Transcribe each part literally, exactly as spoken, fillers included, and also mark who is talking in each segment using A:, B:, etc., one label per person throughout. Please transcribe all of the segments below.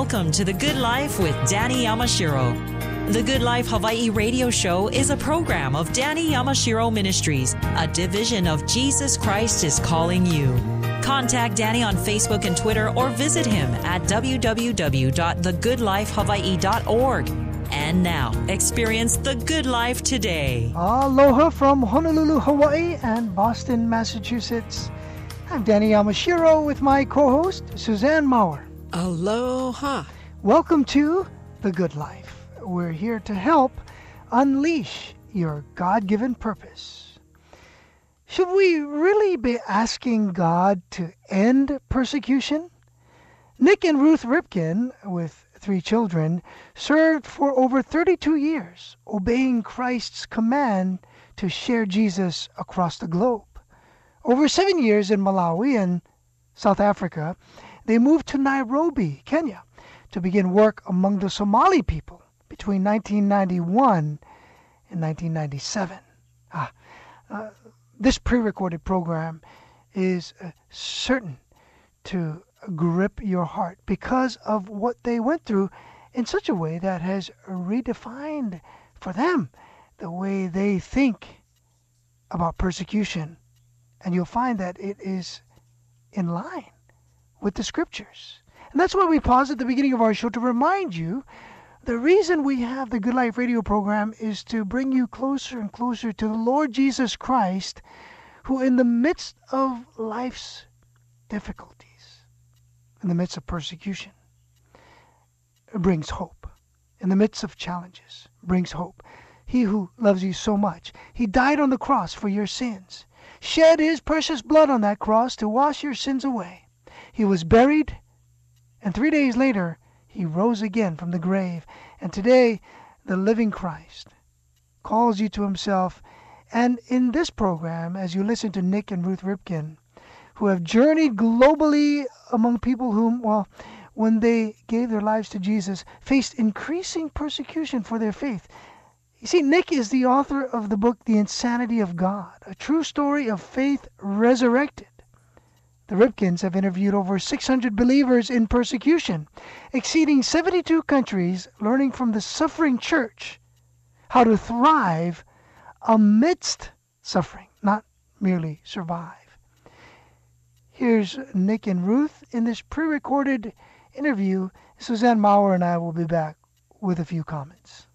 A: Welcome to The Good Life with Danny Yamashiro. The Good Life Hawaii radio show is a program of Danny Yamashiro Ministries, a division of Jesus Christ is Calling You. Contact Danny on Facebook and Twitter or visit him at w w w dot the good life hawaii dot org. And now, experience the good life today.
B: Aloha from Honolulu, Hawaii and Boston, Massachusetts. I'm Danny Yamashiro with my co-host, Suzanne Maurer.
C: Aloha.
B: Welcome to The Good Life. We're here to help unleash your God-given purpose. Should we really be asking God to end persecution? Nick and Ruth Ripken, with three children, served for over thirty-two years, obeying Christ's command to share Jesus across the globe. Over seven years in Malawi and South Africa, they moved to Nairobi, Kenya, to begin work among the Somali people between nineteen ninety-one and nineteen ninety-seven. Ah, uh, this pre-recorded program is uh, certain to grip your heart because of what they went through in such a way that has redefined for them the way they think about persecution. And you'll find that it is in line with the scriptures. And that's why we pause at the beginning of our show to remind you the reason we have the Good Life radio program is to bring you closer and closer to the Lord Jesus Christ, who in the midst of life's difficulties, in the midst of persecution, brings hope. In the midst of challenges, brings hope. He who loves you so much, he died on the cross for your sins, shed his precious blood on that cross to wash your sins away. He was buried, and three days later, he rose again from the grave. And today, the living Christ calls you to himself. And in this program, as you listen to Nick and Ruth Ripken, who have journeyed globally among people whom, well, when they gave their lives to Jesus, faced increasing persecution for their faith. You see, Nick is the author of the book, The Insanity of God, a true story of faith resurrected. The Ripkens have interviewed over six hundred believers in persecution, exceeding seventy-two countries, learning from the suffering church how to thrive amidst suffering, not merely survive. Here's Nick and Ruth in this pre-recorded interview. Suzanne Maurer and I will be back with a few comments.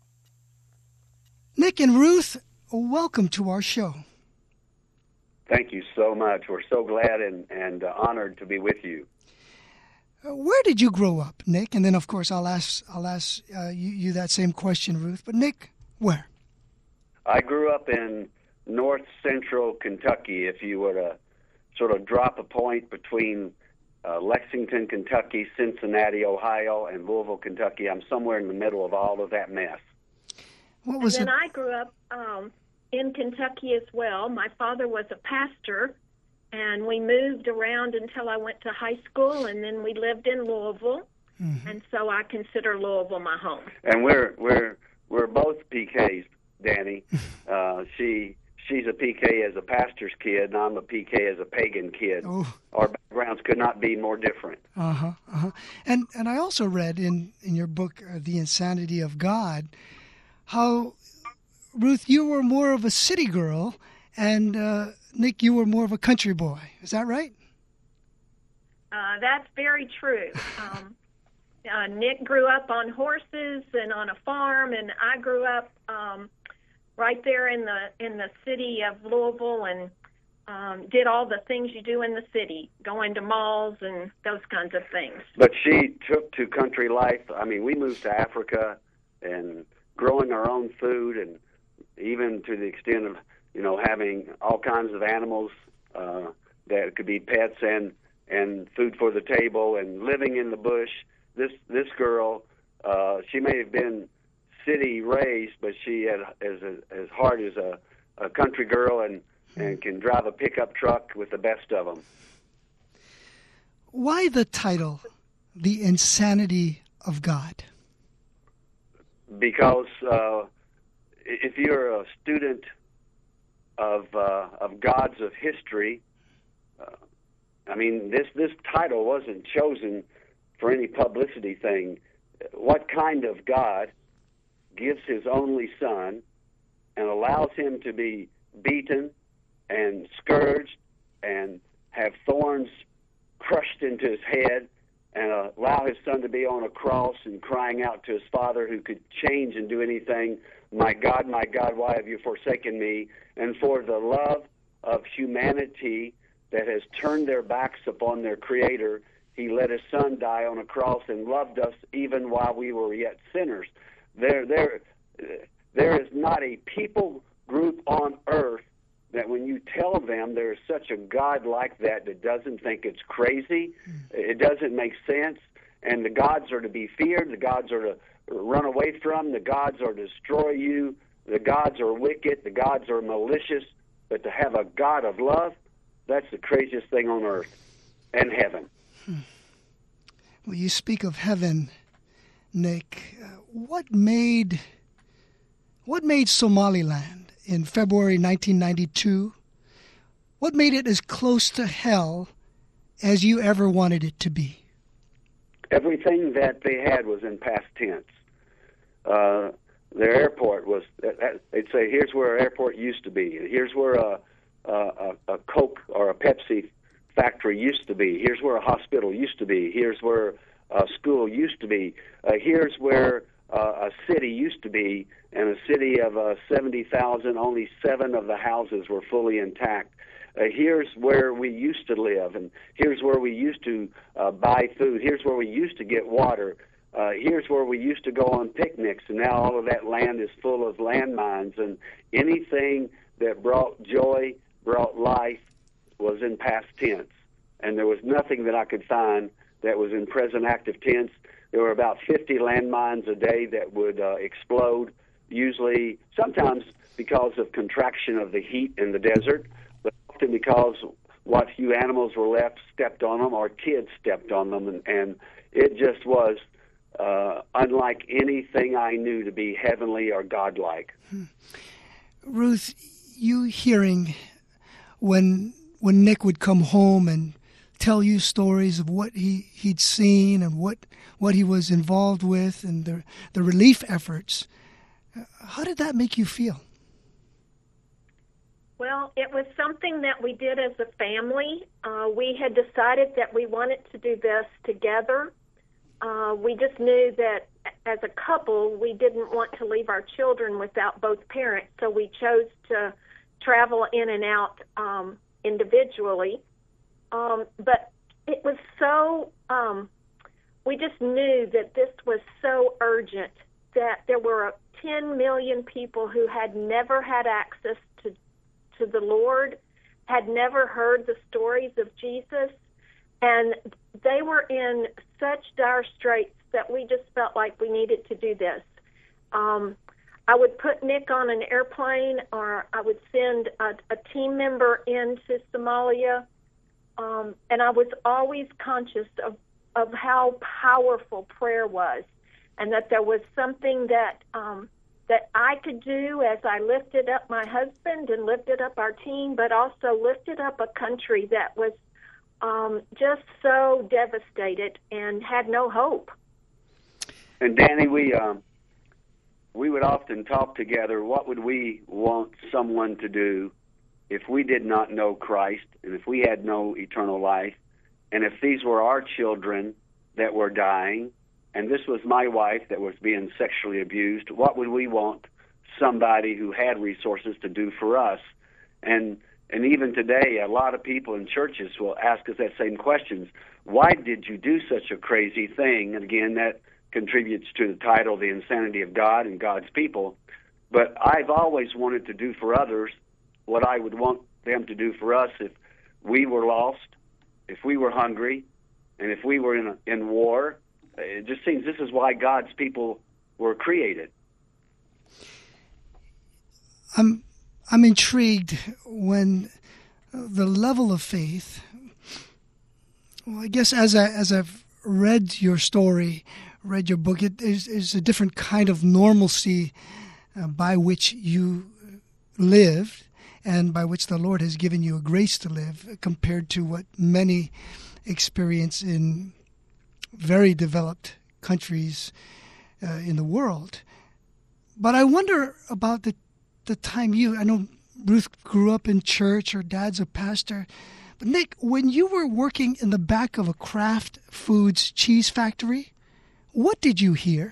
B: Nick and Ruth, welcome to our show.
D: Thank you so much. We're so glad and, and uh, honored to be with you.
B: Uh, where did you grow up, Nick? And then, of course, I'll ask I'll ask uh, you, you that same question, Ruth. But Nick, where?
D: I grew up in north central Kentucky. If you were to sort of drop a point between uh, Lexington, Kentucky, Cincinnati, Ohio, and Louisville, Kentucky, I'm somewhere in the middle of all of that mess.
B: What was
E: and then
B: it?
E: I grew up um, in Kentucky as well. My father was a pastor, and we moved around until I went to high school, and then we lived in Louisville, mm-hmm. and so I consider Louisville my home.
D: And we're we're we're both P Ks, Danny. uh, she she's a P K as a pastor's kid, and I'm a P K as a pagan kid.
B: Oh.
D: Our backgrounds could not be more different.
B: Uh huh. Uh huh. And and I also read in in your book, uh, The Insanity of God, how, Ruth, you were more of a city girl, and uh, Nick, you were more of a country boy. Is that right?
E: Uh, that's very true. Um, uh, Nick grew up on horses and on a farm, and I grew up um, right there in the in the city of Louisville, and um, did all the things you do in the city, going to malls and those kinds of things.
D: But she took to country life. I mean, we moved to Africa and growing our own food, and even to the extent of, you know, having all kinds of animals uh, that could be pets and and food for the table, and living in the bush. This this girl, uh, she may have been city raised, but she had as a, as hard as a, a country girl, and, and can drive a pickup truck with the best of them.
B: Why the title, The Insanity of God?
D: Because uh, if you're a student of uh, of gods of history, uh, I mean, this this title wasn't chosen for any publicity thing. What kind of God gives his only son and allows him to be beaten and scourged and have thorns crushed into his head and uh, allow his son to be on a cross and crying out to his Father, who could change and do anything, "My God, my God, why have you forsaken me?" And for the love of humanity that has turned their backs upon their Creator, he let his son die on a cross and loved us even while we were yet sinners. There, there, there is not a people group on earth that when you tell them there is such a God like that that doesn't think it's crazy, it doesn't make sense, and the gods are to be feared, the gods are to run away from, the gods are to destroy you, the gods are wicked, the gods are malicious, but to have a God of love, that's the craziest thing on earth and heaven.
B: Hmm. Well, you speak of heaven, Nick. Uh, what made what made Somaliland in February nineteen ninety-two, what made it as close to hell as you ever wanted it to be?
D: Everything that they had was in past tense. Uh, their airport was, they'd say, here's where our airport used to be. Here's where a, a, a Coke or a Pepsi factory used to be. Here's where a hospital used to be. Here's where a school used to be. Uh, here's where uh, a city used to be. And a city of uh, seventy thousand, only seven of the houses were fully intact. Uh, here's where we used to live, and here's where we used to uh, buy food. Here's where we used to get water. Uh, here's where we used to go on picnics, and now all of that land is full of landmines. And anything that brought joy, brought life, was in past tense. And there was nothing that I could find that was in present active tense. There were about fifty landmines a day that would uh, explode, usually, sometimes because of contraction of the heat in the desert, but often because what few animals were left stepped on them or kids stepped on them, and, and it just was uh, unlike anything I knew to be heavenly or godlike.
B: Hmm. Ruth, you hearing when when Nick would come home and tell you stories of what he, he'd seen and what what he was involved with and the the relief efforts, how did that make you feel?
E: Well, it was something that we did as a family. Uh, we had decided that we wanted to do this together. Uh, we just knew that as a couple, we didn't want to leave our children without both parents, so we chose to travel in and out um, individually. Um, but it was so, um, we just knew that this was so urgent that there were ten million people who had never had access to to the Lord, had never heard the stories of Jesus, and they were in such dire straits that we just felt like we needed to do this. Um, I would put Nick on an airplane, or I would send a, a team member into Somalia, um, and I was always conscious of, of how powerful prayer was, and that there was something that um, that I could do as I lifted up my husband and lifted up our team, but also lifted up a country that was um, just so devastated and had no hope.
D: And Danny, we um, we would often talk together. What would we want someone to do if we did not know Christ and if we had no eternal life, and if these were our children that were dying, and this was my wife that was being sexually abused? What would we want somebody who had resources to do for us? And and even today, a lot of people in churches will ask us that same questions. Why did you do such a crazy thing? And again, that contributes to the title, The Insanity of God and God's People. But I've always wanted to do for others what I would want them to do for us if we were lost, if we were hungry, and if we were in a, in war. It just seems this is why God's people were created.
B: I'm I'm intrigued when the level of faith. Well, I guess as I as I've read your story, read your book, it is, is a different kind of normalcy uh, by which you lived, and by which the Lord has given you a grace to live, compared to what many experience in very developed countries uh, in the world. But I wonder about the the time you, I know Ruth grew up in church, her dad's a pastor. But Nick, when you were working in the back of a Kraft Foods cheese factory, what did you hear?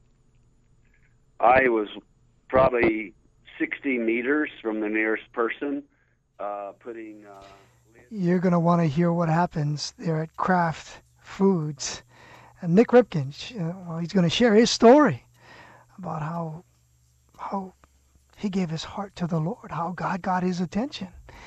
D: I was probably sixty meters from the nearest person, uh, putting... Uh,
B: You're going to want to hear what happens there at Kraft Foods. And Nick Ripken, uh, well, he's going to share his story about how how he gave his heart to the Lord, how God got his attention.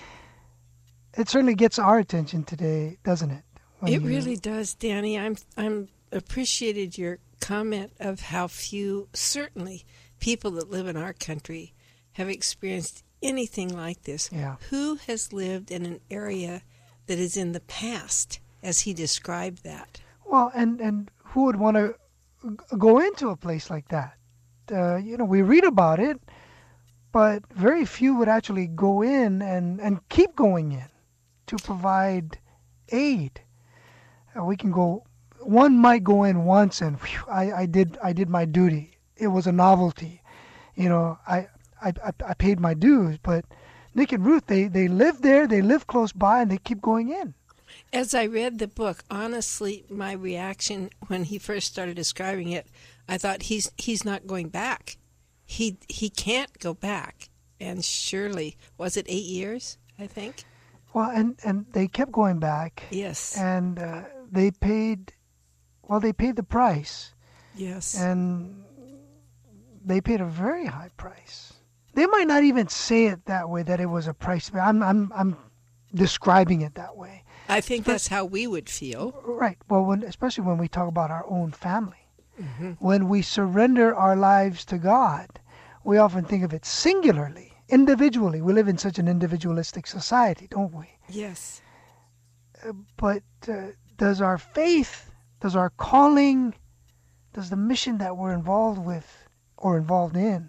B: It certainly gets our attention today, doesn't it?
C: It you... really does, Danny. I'm I'm appreciated your comment of how few, certainly, people that live in our country have experienced anything like this.
B: Yeah.
C: Who has lived in an area that is in the past, as he described that?
B: Well, and, and who would want to go into a place like that? Uh, you know, we read about it, but very few would actually go in and, and keep going in to provide aid. Uh, we can go, one might go in once and whew, I, I did I did my duty. It was a novelty. You know, I, I, I paid my dues, but Nick and Ruth, they, they live there, they live close by, and they keep going in.
C: As I read the book, honestly, my reaction when he first started describing it, I thought he's he's not going back. He he can't go back. And surely, was it eight years, I think?
B: Well, and, and they kept going back.
C: Yes.
B: And uh, they paid, well, they paid the price.
C: Yes.
B: And they paid a very high price. They might not even say it that way, that it was a price. I'm I'm I'm describing it that way.
C: I think that's how we would feel.
B: Right. Well, when, especially when we talk about our own family.
C: Mm-hmm.
B: When we surrender our lives to God, we often think of it singularly, individually. We live in such an individualistic society, don't we?
C: Yes.
B: Uh, but uh, does our faith, does our calling, does the mission that we're involved with or involved in,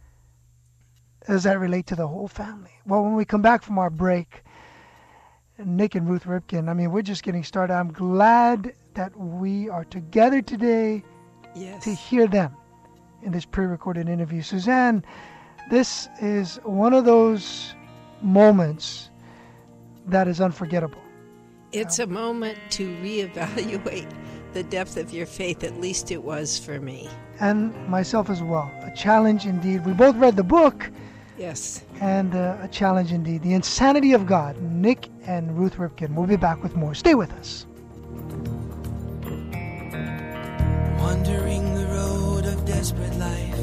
B: does that relate to the whole family? Well, when we come back from our break, Nick and Ruth Ripken, I mean, we're just getting started. I'm glad that we are together today
C: yes.
B: to hear them in this pre-recorded interview. Suzanne, this is one of those moments that is unforgettable.
C: It's a moment to reevaluate the depth of your faith, at least it was for me.
B: And myself as well. A challenge indeed. We both read the book.
C: Yes.
B: And uh, a challenge indeed. The Insanity of God. Nick and Ruth Ripken. We'll be back with more. Stay with us.
F: Wandering the road of desperate life,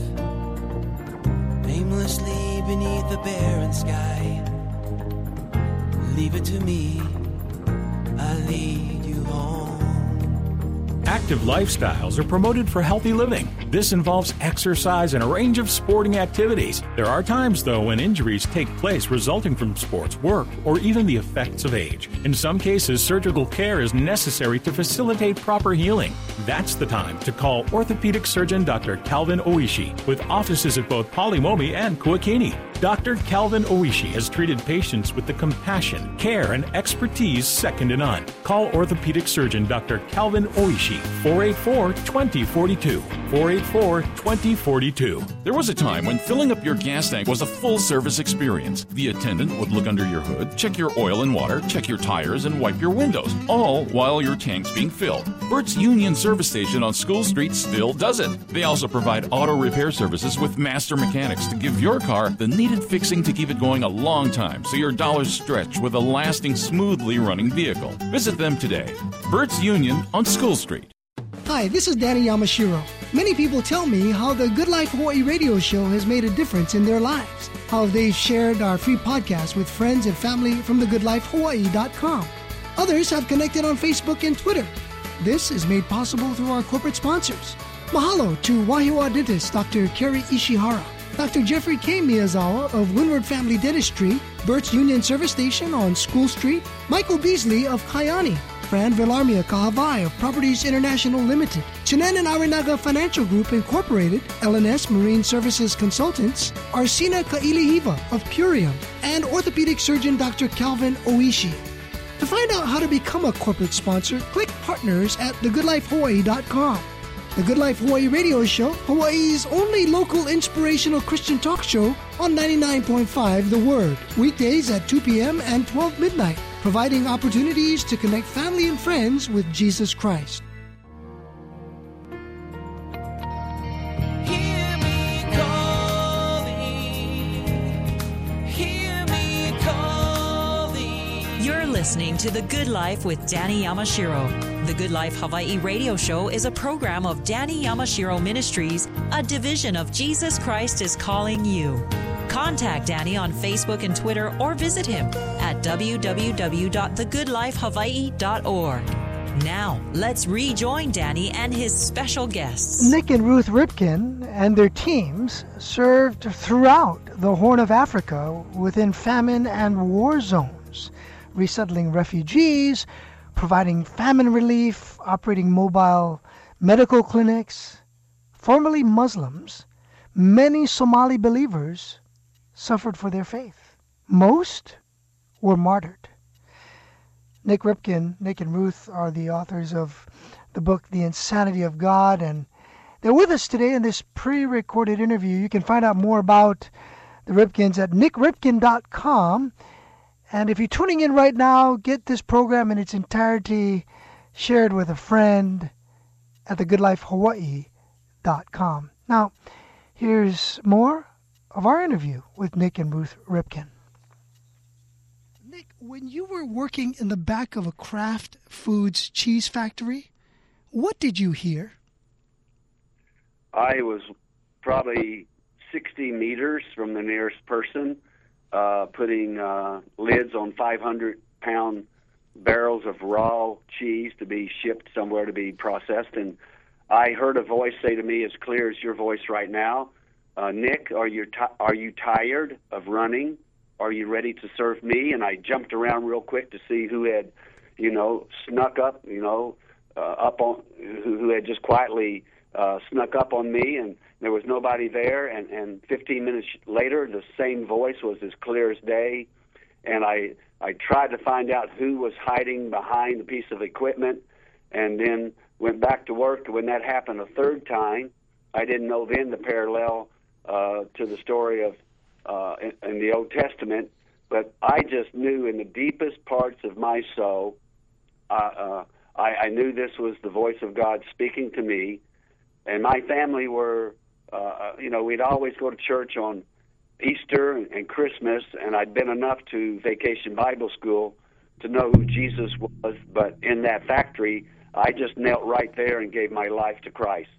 F: aimlessly beneath the barren sky. Leave it to me, I'll lead you home.
G: Active lifestyles are promoted for healthy living. This involves exercise and a range of sporting activities. There are times, though, when injuries take place resulting from sports, work, or even the effects of age. In some cases, surgical care is necessary to facilitate proper healing. That's the time to call orthopedic surgeon Doctor Calvin Oishi, with offices at both Polimomi and Kuakini. Doctor Calvin Oishi has treated patients with the compassion, care, and expertise second to none. Call orthopedic surgeon Doctor Calvin Oishi, four eight four, two zero four two, four eight four, two zero four two.
H: There was a time when filling up your gas tank was a full-service experience. The attendant would look under your hood, check your oil and water, check your tires, and wipe your windows, all while your tank's being filled. Burt's Union Service Station on School Street still does it. They also provide auto repair services with master mechanics to give your car the needed fixing to keep it going a long time so your dollars stretch with a lasting, smoothly running vehicle. Visit them today. Burt's Union on School Street.
I: Hi, this is Danny Yamashiro. Many people tell me how the Good Life Hawaii radio show has made a difference in their lives, how they've shared our free podcast with friends and family from the good life hawaii dot com. Others have connected on Facebook and Twitter. This is made possible through our corporate sponsors. Mahalo to Wahiawa dentist Doctor Kerry Ishihara, Doctor Jeffrey K. Miyazawa of Windward Family Dentistry, Burt's Union Service Station on School Street, Michael Beasley of Kaiani, Fran Villarmia Kahavai of Properties International Limited, Chinen and Arinaga Financial Group Incorporated, L and S Marine Services Consultants, Arsina Kailihiva of Purium, and orthopedic surgeon Doctor Calvin Oishi. To find out how to become a corporate sponsor, click Partners at the good life hawaii dot com. The Good Life Hawaii Radio Show, Hawaii's only local inspirational Christian talk show on ninety-nine point five The Word, weekdays at two p.m. and twelve midnight, providing opportunities to connect family and friends with Jesus Christ.
A: Listening to The Good Life with Danny Yamashiro. The Good Life Hawaii Radio Show is a program of Danny Yamashiro Ministries, a division of Jesus Christ is Calling You. Contact Danny on Facebook and Twitter or visit him at w w w dot the good life hawaii dot org. Now, let's rejoin Danny and his special guests.
B: Nick and Ruth Ripken and their teams served throughout the Horn of Africa within famine and war zones, resettling refugees, providing famine relief, operating mobile medical clinics. Formerly Muslims, many Somali believers suffered for their faith. Most were martyred. Nick Ripken, Nick and Ruth are the authors of the book, The Insanity of God, and they're with us today in this pre-recorded interview. You can find out more about the Ripkens at nick ripken dot com. And if you're tuning in right now, get this program in its entirety shared with a friend at the good life hawaii dot com. Now, here's more of our interview with Nick and Ruth Ripken.
I: Nick, when you were working in the back of a Kraft Foods cheese factory, what did you hear?
D: I was probably sixty meters from the nearest person, Uh, putting uh, lids on five hundred pound barrels of raw cheese to be shipped somewhere to be processed. And I heard a voice say to me, as clear as your voice right now, uh, Nick, are you, t- are you tired of running? Are you ready to serve me? And I jumped around real quick to see who had, you know, snuck up, you know, uh, up on, who, who had just quietly uh, snuck up on me, and there was nobody there, and, and fifteen minutes later, the same voice was as clear as day, and I, I tried to find out who was hiding behind the piece of equipment, and then went back to work. When that happened a third time, I didn't know then the parallel uh, to the story of uh, in, in the Old Testament, but I just knew in the deepest parts of my soul, uh, uh, I, I knew this was the voice of God speaking to me, and my family were... Uh, you know, we'd always go to church on Easter and, and Christmas, and I'd been enough to Vacation Bible School to know who Jesus was, but in that factory, I just knelt right there and gave my life to Christ.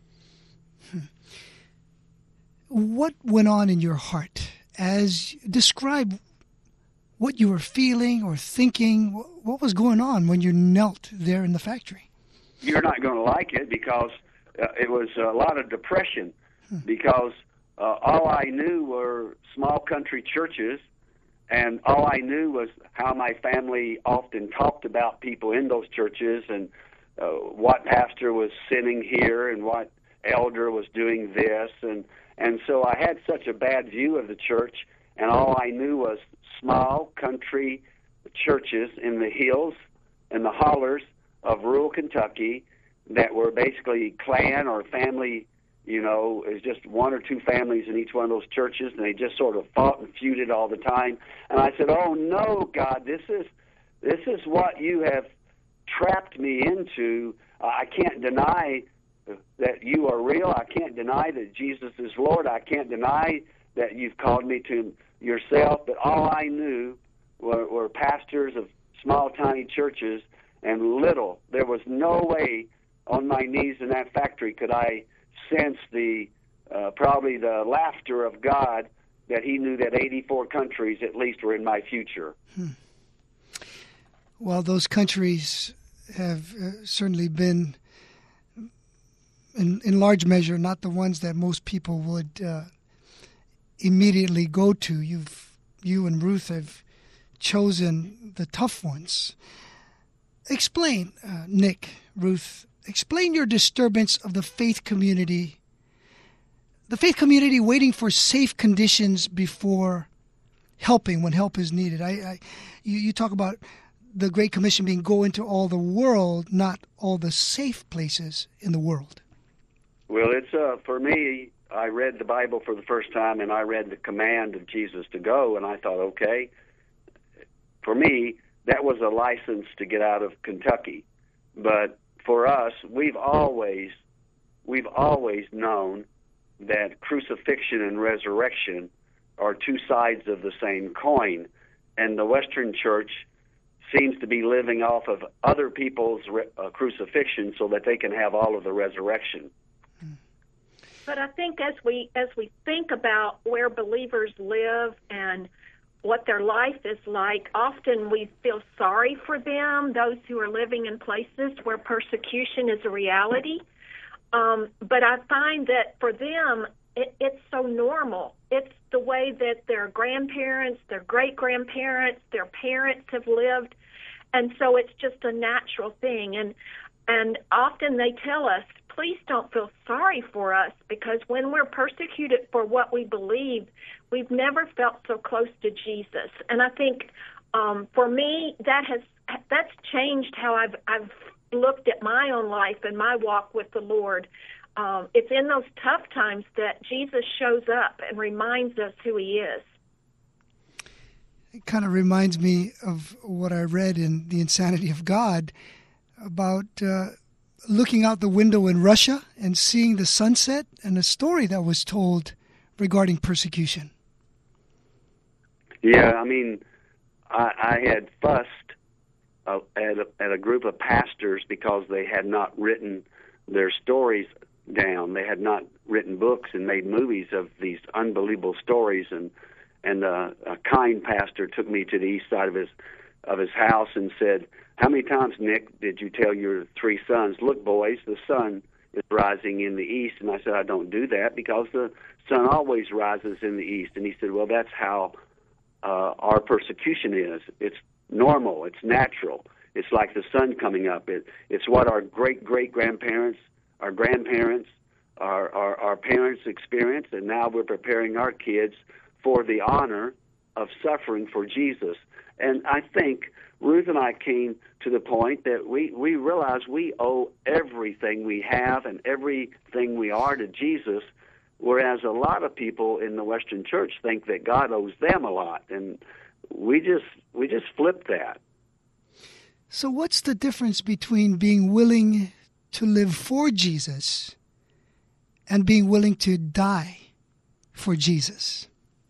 I: What went on in your heart? As describe what you were feeling or thinking, what was going on when you knelt there in the factory?
D: You're not going to like it because uh, it was a lot of depression. Because uh, all I knew were small country churches, and all I knew was how my family often talked about people in those churches and uh, what pastor was sitting here and what elder was doing this. And, and so I had such a bad view of the church, and all I knew was small country churches in the hills and the hollers of rural Kentucky that were basically clan or family. You know, it was just one or two families in each one of those churches, and they just sort of fought and feuded all the time. And I said, "Oh no, God, this is this is what you have trapped me into. Uh, I can't deny that you are real. I can't deny that Jesus is Lord. I can't deny that you've called me to yourself. But all I knew were, were pastors of small, tiny churches, and little. There was no way on my knees in that factory could I sense the uh, probably the laughter of God that he knew that eighty-four countries at least were in my future."
I: Hmm. Well, those countries have uh, certainly been, in, in large measure, not the ones that most people would uh, immediately go to. You've, you and Ruth have chosen the tough ones. Explain, uh, Nick, Ruth, explain your disturbance of the faith community, the faith community waiting for safe conditions before helping when help is needed. I, I you, you talk about the Great Commission being go into all the world, not all the safe places in the world?
D: Well, it's uh, for me, I read the Bible for the first time, and I read the command of Jesus to go, and I thought, okay, for me, that was a license to get out of Kentucky. But for us, we've always, we've always known that crucifixion and resurrection are two sides of the same coin, and the Western Church seems to be living off of other people's re- uh, crucifixion so that they can have all of the resurrection.
E: But I think as we as we think about where believers live and what their life is like, often we feel sorry for them, those who are living in places where persecution is a reality. Um, but I find that for them, it, it's so normal. It's the way that their grandparents, their great-grandparents, their parents have lived, and so it's just a natural thing. And and often they tell us, please don't feel sorry for us, because when we're persecuted for what we believe, we've never felt so close to Jesus. And I think um, for me, that has that's changed how I've I've looked at my own life and my walk with the Lord. Um, it's in those tough times that Jesus shows up and reminds us who he is.
I: It kind of reminds me of what I read in The Insanity of God about uh, looking out the window in Russia and seeing the sunset, and a story that was told regarding persecution.
D: Yeah, I mean, I, I had fussed uh, at, a, at a group of pastors because they had not written their stories down. They had not written books and made movies of these unbelievable stories. And and uh, a kind pastor took me to the east side of his of his house and said, "How many times, Nick, did you tell your three sons, look, boys, the sun is rising in the east?" And I said, "I don't do that because the sun always rises in the east." And he said, "Well, that's how uh, our persecution is. It's normal. It's natural. It's like the sun coming up. It, it's what our great-great-grandparents, our grandparents, our, our, our parents experienced, and now we're preparing our kids for the honor of suffering for Jesus." And I think Ruth and I came to the point that we, we realize we owe everything we have and everything we are to Jesus, whereas a lot of people in the Western Church think that God owes them a lot, and we just we just flip that.
I: So what's the difference between being willing to live for Jesus and being willing to die for Jesus?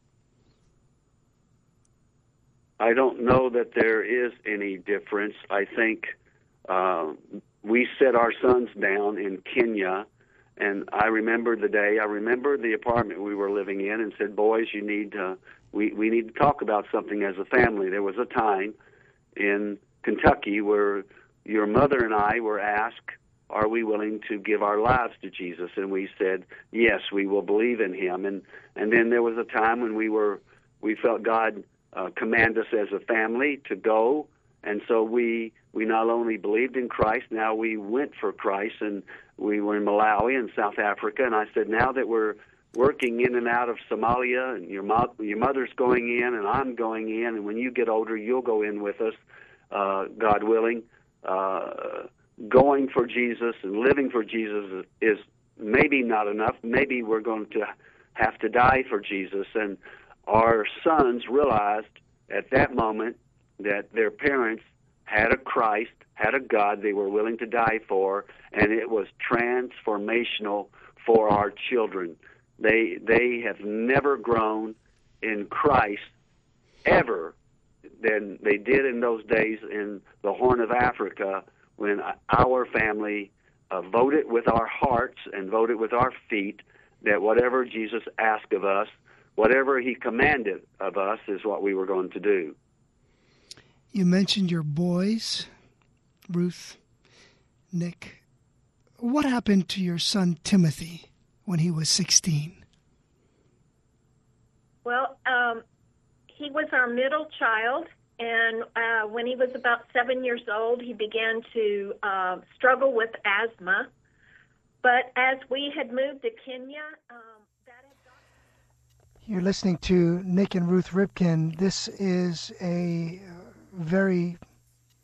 D: I don't know that there is any difference. I think uh, we set our sons down in Kenya, and I remember the day, I remember the apartment we were living in, and said, "Boys, you need to, we, we need to talk about something as a family." There was a time in Kentucky where your mother and I were asked, "Are we willing to give our lives to Jesus?" And we said, "Yes, we will believe in him." And and then there was a time when we were, we felt God Uh, command us as a family to go, and so we we not only believed in Christ, now we went for Christ, and we were in Malawi and South Africa. And I said, now that we're working in and out of Somalia, and your mo- your mother's going in, and I'm going in, and when you get older, you'll go in with us, uh, God willing. Uh, going for Jesus and living for Jesus is maybe not enough. Maybe we're going to have to die for Jesus. And our sons realized at that moment that their parents had a Christ, had a God they were willing to die for, and it was transformational for our children. They they have never grown in Christ ever than they did in those days in the Horn of Africa, when our family uh, voted with our hearts and voted with our feet that whatever Jesus asked of us, whatever he commanded of us, is what we were going to do.
I: You mentioned your boys, Ruth, Nick. What happened to your son Timothy when he was sixteen?
E: Well, um, he was our middle child, and uh, when he was about seven years old, he began to uh, struggle with asthma. But as we had moved to Kenya, um, that had gone...
B: You're listening to Nick and Ruth Ripken. This is a very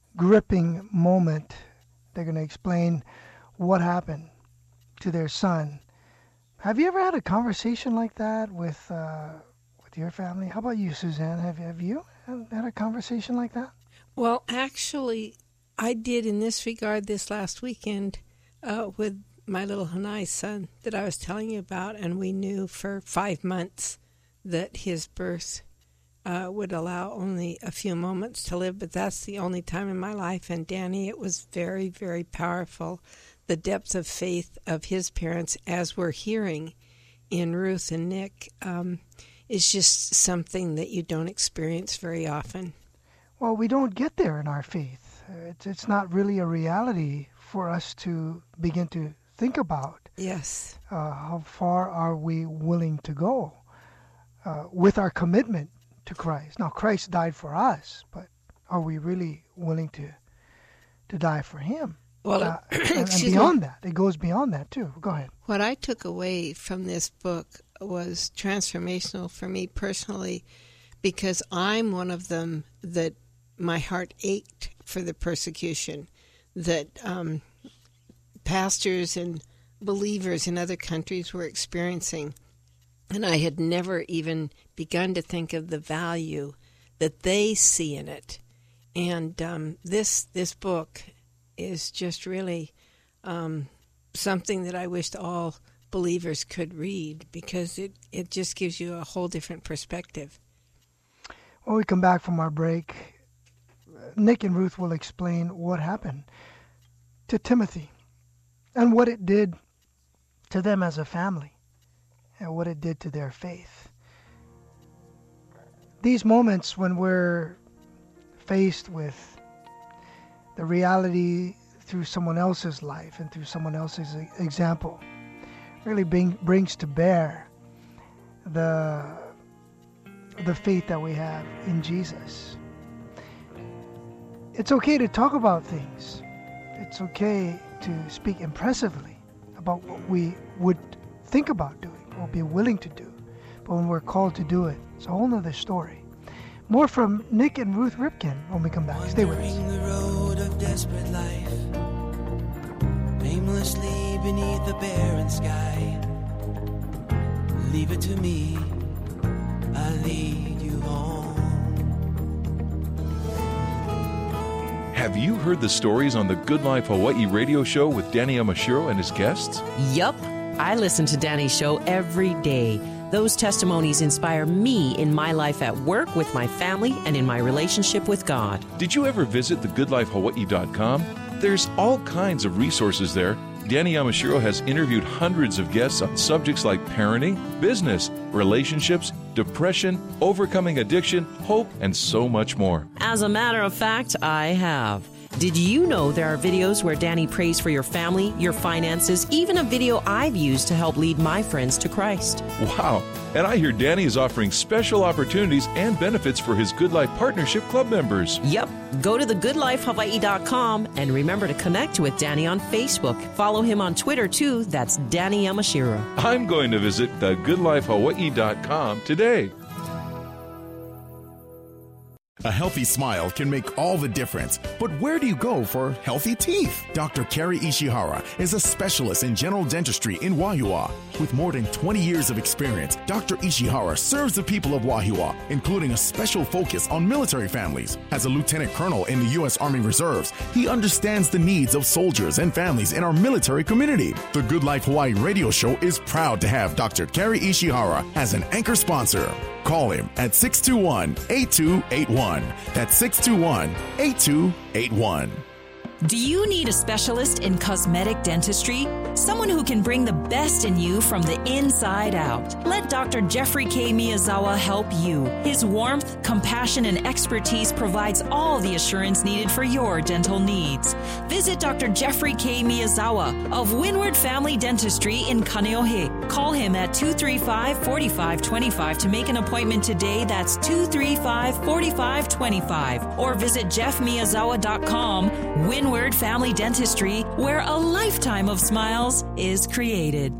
B: gripping moment. They're going to explain what happened to their son. Have you ever had a conversation like that with uh, with your family? How about you, Suzanne? Have, have you had a conversation like that?
C: Well, actually, I did in this regard this last weekend uh, with my little Hanai son that I was telling you about, and we knew for five months that his birth uh, would allow only a few moments to live, but that's the only time in my life. And Danny, it was very, very powerful. The depth of faith of his parents, as we're hearing in Ruth and Nick, um, is just something that you don't experience very often.
B: Well, we don't get there in our faith. It's, it's not really a reality for us to begin to think about.
C: Yes.
B: Uh, how far are we willing to go uh, with our commitment to Christ? Now, Christ died for us, but are we really willing to to die for him?
C: Well,
B: uh, and, and beyond me. that, it goes beyond that too. Go ahead.
C: What I took away from this book was transformational for me personally, because I'm one of them that my heart ached for the persecution that um, pastors and believers in other countries were experiencing. And I had never even begun to think of the value that they see in it. And um, this this book is just really um, something that I wished all believers could read, because it, it just gives you a whole different perspective.
B: When we come back from our break, Nick and Ruth will explain what happened to Timothy and what it did to them as a family and what it did to their faith. These moments when we're faced with the reality through someone else's life and through someone else's example really bring, brings to bear the the faith that we have in Jesus. It's okay to talk about things. It's okay to speak impressively about what we would think about doing or be willing to do. But when we're called to do it, it's a whole other story. More from Nick and Ruth Ripken when we come back. Stay with us.
F: The road of desperate life, aimlessly beneath the barren sky. Leave it to me, I'll lead you home.
H: Have you heard the stories on the Good Life Hawaii radio show with Danny Yamashiro and his guests?
J: Yup. I listen to Danny's show every day. Those testimonies inspire me in my life at work, with my family, and in my relationship with God.
H: Did you ever visit the good life hawaii dot com? There's all kinds of resources there. Danny Yamashiro has interviewed hundreds of guests on subjects like parenting, business, relationships, depression, overcoming addiction, hope, and so much more.
J: As a matter of fact, I have. Did you know there are videos where Danny prays for your family, your finances, even a video I've used to help lead my friends to Christ?
H: Wow. And I hear Danny is offering special opportunities and benefits for his Good Life Partnership Club members.
J: Yep. Go to the good life hawaii dot com and remember to connect with Danny on Facebook. Follow him on Twitter, too. That's Danny Yamashiro.
H: I'm going to visit the good life hawaii dot com today.
K: A healthy smile can make all the difference. But where do you go for healthy teeth? Doctor Kerry Ishihara is a specialist in general dentistry in Wahiawa. With more than twenty years of experience, Doctor Ishihara serves the people of Wahiawa, including a special focus on military families. As a lieutenant colonel in the U S Army Reserves, he understands the needs of soldiers and families in our military community. The Good Life Hawaii radio show is proud to have Doctor Kerry Ishihara as an anchor sponsor. Call him at six two one, eight two eight one. That's six two one, eight two eight one.
L: Do you need a specialist in cosmetic dentistry? Someone who can bring the best in you from the inside out. Let Doctor Jeffrey K. Miyazawa help you. His warmth, compassion, and expertise provides all the assurance needed for your dental needs. Visit Doctor Jeffrey K. Miyazawa of Windward Family Dentistry in Kaneohe. Call him at two three five, four five two five to make an appointment today. That's two three five, four five two five. Or visit jeff miyazawa dot com. Windward Windward Family Dentistry, where a lifetime of smiles is created.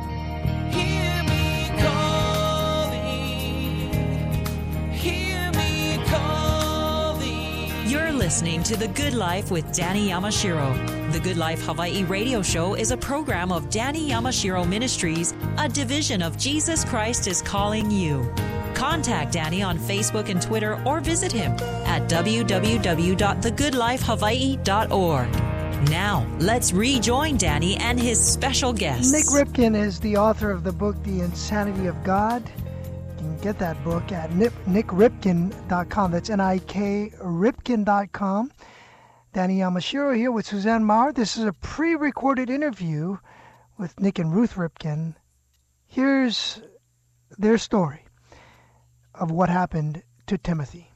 F: Hear me calling, hear me
A: listening to The Good Life with Danny Yamashiro. The Good Life Hawaii radio show is a program of Danny Yamashiro Ministries, a division of Jesus Christ is Calling You. Contact Danny on Facebook and Twitter or visit him at w w w dot the good life hawaii dot org. Now, let's rejoin Danny and his special guest.
B: Nik Ripken is the author of the book, The Insanity of God. You can get that book at nick ripken dot com. That's N I K Ripken dot com. Danny Yamashiro here with Suzanne Maurer. This is a pre-recorded interview with Nik and Ruth Ripken. Here's their story of what happened to Timothy.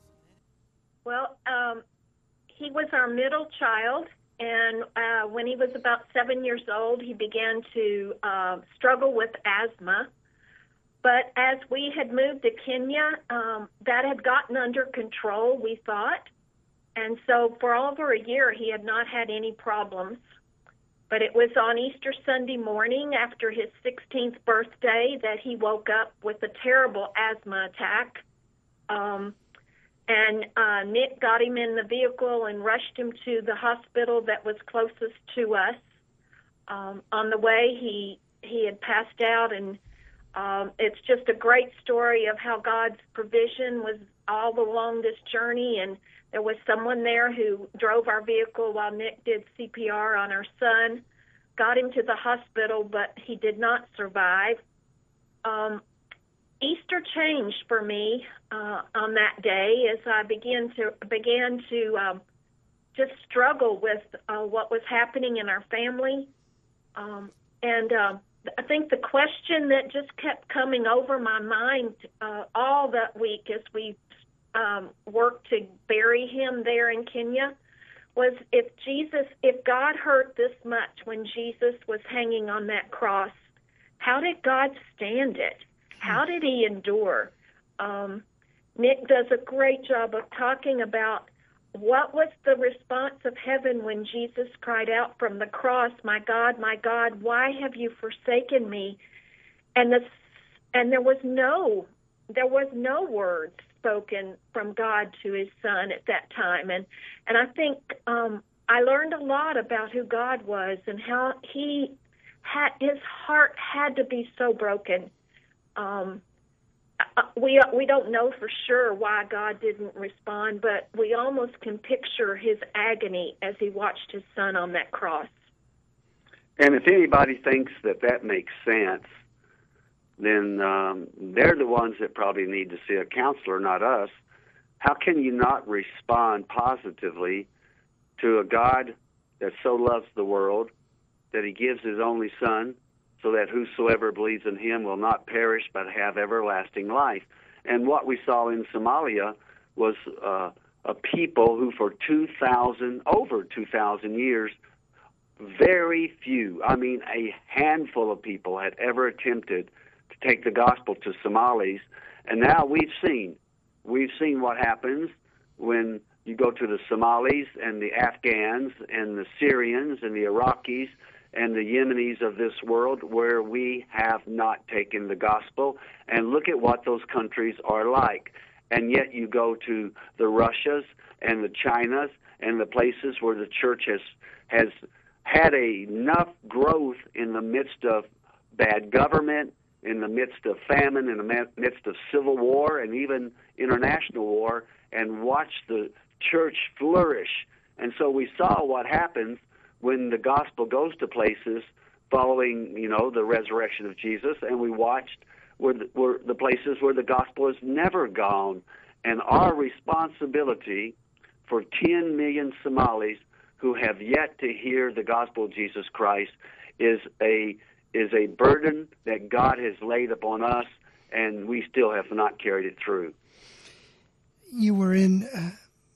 E: Well, um, he was our middle child, and uh, when he was about seven years old, he began to uh, struggle with asthma. But as we had moved to Kenya, um, that had gotten under control, we thought. And so for over a year, he had not had any problems. But it was on Easter Sunday morning after his sixteenth birthday that he woke up with a terrible asthma attack. Um, and uh, Nik got him in the vehicle and rushed him to the hospital that was closest to us. Um, on the way, he, he had passed out, and Um, it's just a great story of how God's provision was all along this journey, and there was someone there who drove our vehicle while Nik did C P R on our son, got him to the hospital, but he did not survive. Um, Easter changed for me uh, on that day as I began to began to um, just struggle with uh, what was happening in our family, um, and uh, I think the question that just kept coming over my mind uh, all that week as we um, worked to bury him there in Kenya was if Jesus, if God hurt this much when Jesus was hanging on that cross, how did God stand it? How did he endure? Um, Nik does a great job of talking about what was the response of heaven when Jesus cried out from the cross, "My God, my God, why have you forsaken me?" And the and there was no there was no words spoken from God to his son at that time. And and I think um, I learned a lot about who God was and how he had his heart had to be so broken. Um, We we don't know for sure why God didn't respond, but we almost can picture his agony as he watched his son on that cross.
D: And if anybody thinks that that makes sense, then um, they're the ones that probably need to see a counselor, not us. How can you not respond positively to a God that so loves the world that he gives his only son, so that whosoever believes in him will not perish but have everlasting life? And what we saw in Somalia was uh, a people who for two thousand, over two thousand years, very few, I mean a handful of people had ever attempted to take the gospel to Somalis. And now we've seen, we've seen what happens when you go to the Somalis and the Afghans and the Syrians and the Iraqis and the Yemenis of this world, where we have not taken the gospel. And look at what those countries are like. And yet you go to the Russias and the Chinas and the places where the church has, has had a, enough growth in the midst of bad government, in the midst of famine, in the midst of civil war and even international war, and watch the church flourish. And so we saw what happens when the gospel goes to places following, you know, the resurrection of Jesus, and we watched where the, where the places where the gospel has never gone. And our responsibility for ten million Somalis who have yet to hear the gospel of Jesus Christ is a is a burden that God has laid upon us, and we still have not carried it through.
I: You were in uh,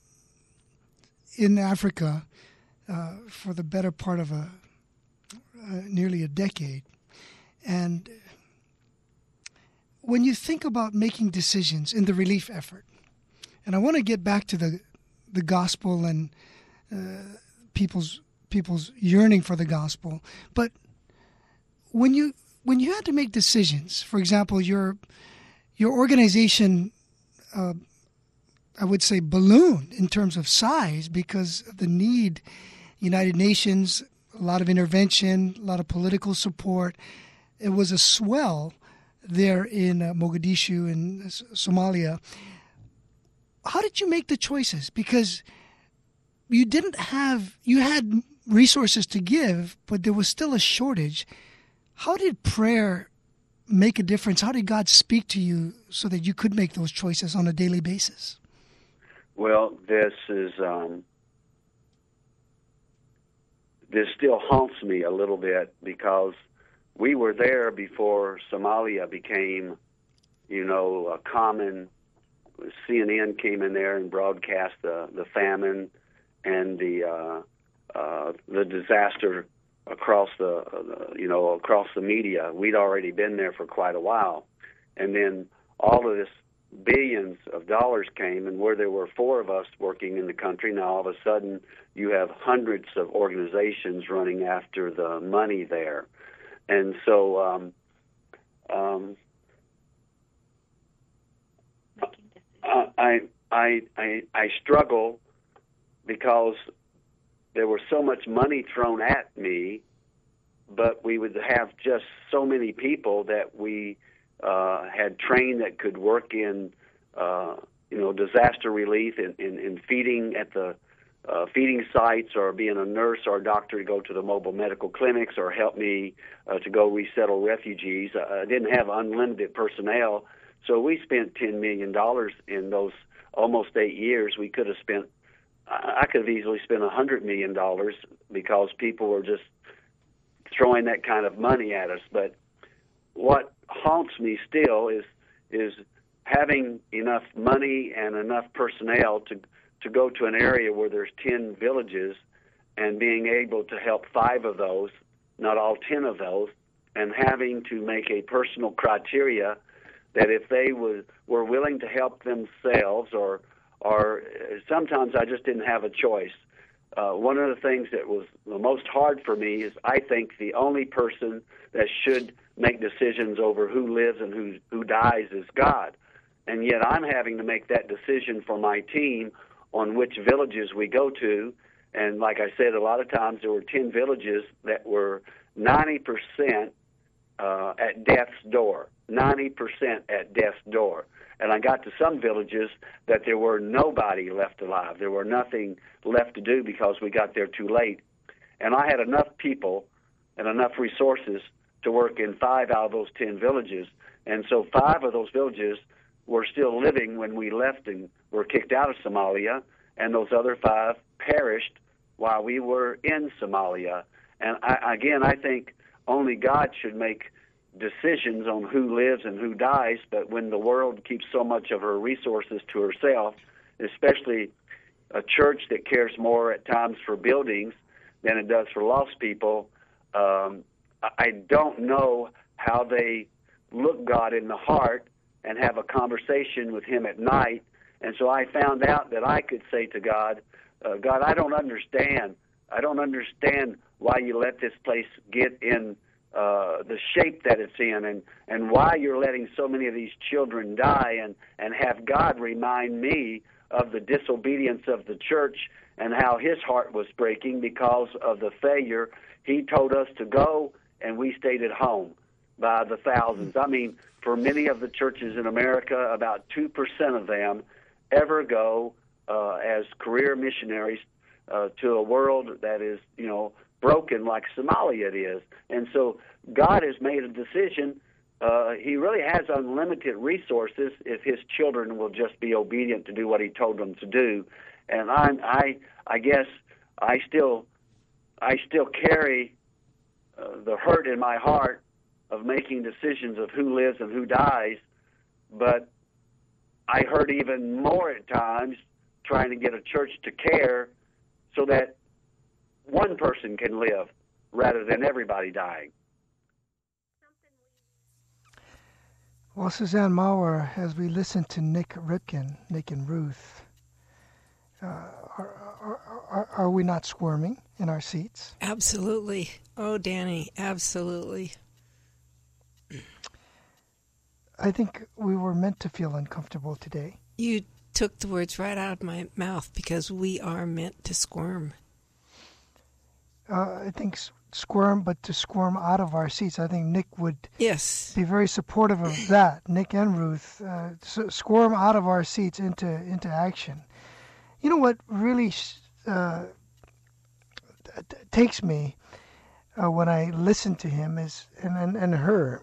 I: in Africa Uh, for the better part of a uh, nearly a decade. And when you think about making decisions in the relief effort, and I want to get back to the the gospel and uh, people's people's yearning for the gospel, but when you when you had to make decisions, for example, your your organization uh, I would say, ballooned in terms of size because of the need. United Nations, a lot of intervention, a lot of political support. It was a swell there in uh, Mogadishu in uh, Somalia. How did you make the choices? Because you didn't have, you had resources to give, but there was still a shortage. How did prayer make a difference? How did God speak to you so that you could make those choices on a daily basis?
D: Well, this is, um, this still haunts me a little bit because we were there before Somalia became, you know, a common. C N N came in there and broadcast the, the famine and the uh, uh, the disaster across the, uh, you know, across the media. We'd already been there for quite a while. And then all of this billions of dollars came, and where there were four of us working in the country, now all of a sudden you have hundreds of organizations running after the money there. And so um, um, I, I, I, I struggle because there was so much money thrown at me, but we would have just so many people that we uh, had trained that could work in, uh, you know, disaster relief, in, in, in feeding at the uh, feeding sites, or being a nurse or a doctor to go to the mobile medical clinics, or help me uh, to go resettle refugees. I didn't have unlimited personnel, so we spent ten million dollars in those almost eight years. We could have spent, I could have easily spent one hundred million dollars because people were just throwing that kind of money at us. But what haunts me still is is having enough money and enough personnel to to go to an area where there's ten villages and being able to help five of those, not all ten of those, and having to make a personal criteria that if they was, were willing to help themselves, or or sometimes I just didn't have a choice. Uh, one of the things that was the most hard for me is I think the only person that should make decisions over who lives and who who dies is God. And yet I'm having to make that decision for my team on which villages we go to. And like I said, a lot of times there were ten villages that were ninety percent uh, at death's door, ninety percent at death's door. And I got to some villages that there were nobody left alive. There were nothing left to do because we got there too late. And I had enough people and enough resources to work in five out of those ten villages. And so five of those villages were still living when we left and were kicked out of Somalia, and those other five perished while we were in Somalia. And I, again, I think only God should make decisions on who lives and who dies, but when the world keeps so much of her resources to herself, especially a church that cares more at times for buildings than it does for lost people, um, I don't know how they look God in the heart and have a conversation with him at night. And so I found out that I could say to God, uh, God, I don't understand. I don't understand why you let this place get in uh, the shape that it's in, and, and why you're letting so many of these children die, and, and have God remind me of the disobedience of the church and how his heart was breaking because of the failure. He told us to go, and we stayed at home by the thousands. I mean, for many of the churches in America, about two percent of them ever go uh, as career missionaries uh, to a world that is, you know, broken like Somalia it is. And so God has made a decision. Uh, he really has unlimited resources if his children will just be obedient to do what he told them to do. And I, I, I guess I still, I still carry uh, the hurt in my heart of making decisions of who lives and who dies, but I hurt even more at times trying to get a church to care so that one person can live rather than everybody dying.
B: Well, Suzanne Maurer, as we listen to Nick Ripken, Nick and Ruth, uh, are, are, are, are we not squirming in our seats?
C: Absolutely. Oh, Danny, absolutely.
B: I think we were meant to feel uncomfortable today.
C: You took the words right out of my mouth, because we are meant to squirm.
B: Uh, I think s- squirm, but to squirm out of our seats. I think Nick would
C: yes.
B: be very supportive of that. Nick and Ruth, uh, s- squirm out of our seats into into action. You know what really uh, t- takes me uh, when I listen to him is and and, and her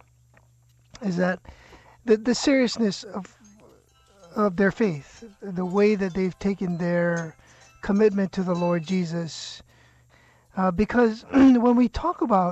B: is that the the seriousness of of their faith, the way that they've taken their commitment to the Lord Jesus. Uh, because when we talk about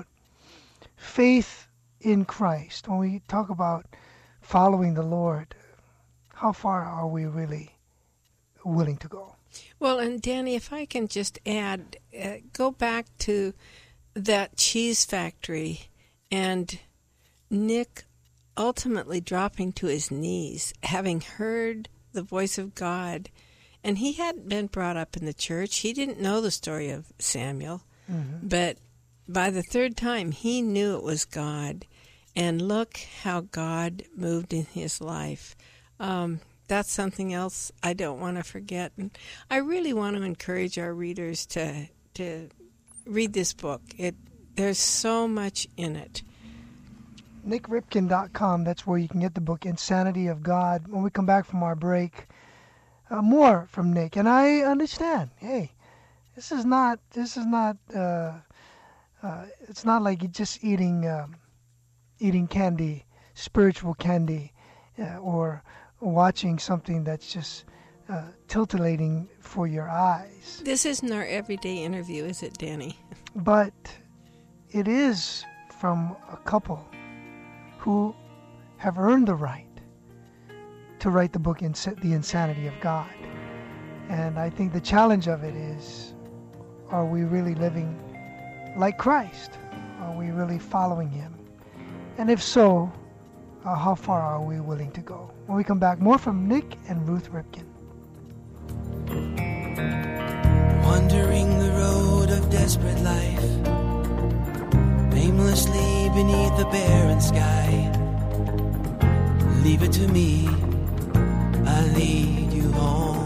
B: faith in Christ, when we talk about following the Lord, how far are we really willing to go?
C: Well, and Danny, if I can just add, uh, go back to that cheese factory and Nick ultimately dropping to his knees, having heard the voice of God. And he hadn't been brought up in the church. He didn't know the story of Samuel. Mm-hmm. But by the third time, he knew it was God. And look how God moved in his life. Um, that's something else I don't want to forget. And I really want to encourage our readers to to read this book. It there's so much in it.
B: nick ripken dot com, that's where you can get the book Insanity of God. When we come back from our break, uh, more from Nick. And I understand, hey, this is not, this is not, uh, uh, it's not like you're just eating, um, eating candy, spiritual candy, uh, or watching something that's just uh, titillating for your eyes.
C: This isn't our everyday interview, is it, Danny?
B: But it is from a couple who have earned the right to write the book, The Insanity of God. And I think the challenge of it is, are we really living like Christ? Are we really following him? And if so, uh, how far are we willing to go? When we come back, more from Nick and Ruth Ripken.
F: Wandering the road of desperate life, aimlessly beneath the barren sky. Leave it to me, I'll lead you home.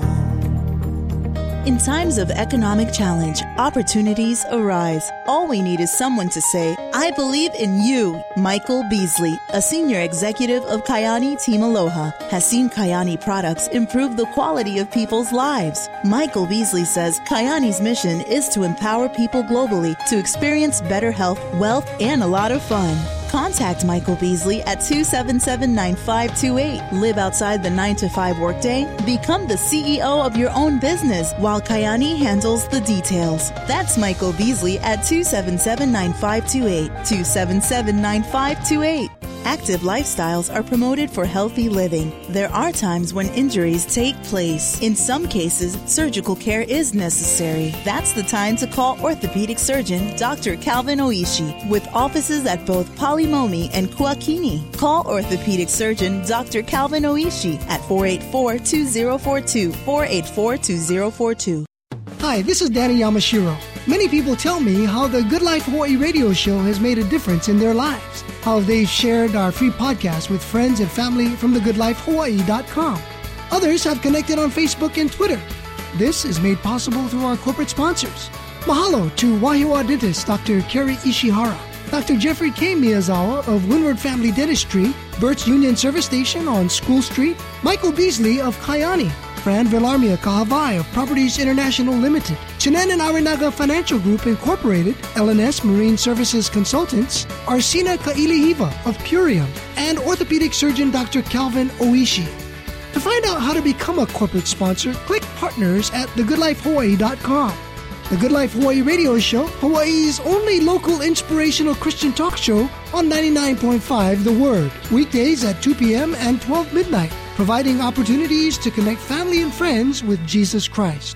M: In times of economic challenge, opportunities arise. All we need is someone to say, I believe in you. Michael Beasley, a senior executive of Kyani Team Aloha, has seen Kyani products improve the quality of people's lives. Michael Beasley says Kyani's mission is to empower people globally to experience better health, wealth, and a lot of fun. Contact Michael Beasley at two seven seven, nine five two eight. Live outside the nine to five workday. Become the C E O of your own business while Kyani handles the details. That's Michael Beasley at two seven seven, nine five two eight. two seven seven, nine five two eight. Active lifestyles are promoted for healthy living. There are times when injuries take place. In some cases, surgical care is necessary. That's the time to call orthopedic surgeon Doctor Calvin Oishi with offices at both Palimomi and Kuakini. Call orthopedic surgeon Doctor Calvin Oishi at four eight four, two zero four two, four eight four, two zero four two.
I: Hi, this is Danny Yamashiro. Many people tell me how the Good Life Hawaii radio show has made a difference in their lives, how they've shared our free podcast with friends and family from the good life hawaii dot com. Others have connected on Facebook and Twitter. This is made possible through our corporate sponsors. Mahalo to Wahiawa dentist Doctor Kerry Ishihara, Doctor Jeffrey K. Miyazawa of Windward Family Dentistry, Burt's Union Service Station on School Street, Michael Beasley of Kyani, Fran Villarmia Kahavai of Properties International Limited, Chinen and Arinaga Financial Group Incorporated, L N S Marine Services Consultants, Arsina Kailihiva of Purium, and orthopedic surgeon Doctor Calvin Oishi. To find out how to become a corporate sponsor, click Partners at the good life hawaii dot com. The Good Life Hawaii radio show, Hawaii's only local inspirational Christian talk show on ninety-nine point five The Word, weekdays at two p.m. and twelve midnight, providing opportunities to connect family and friends with Jesus Christ.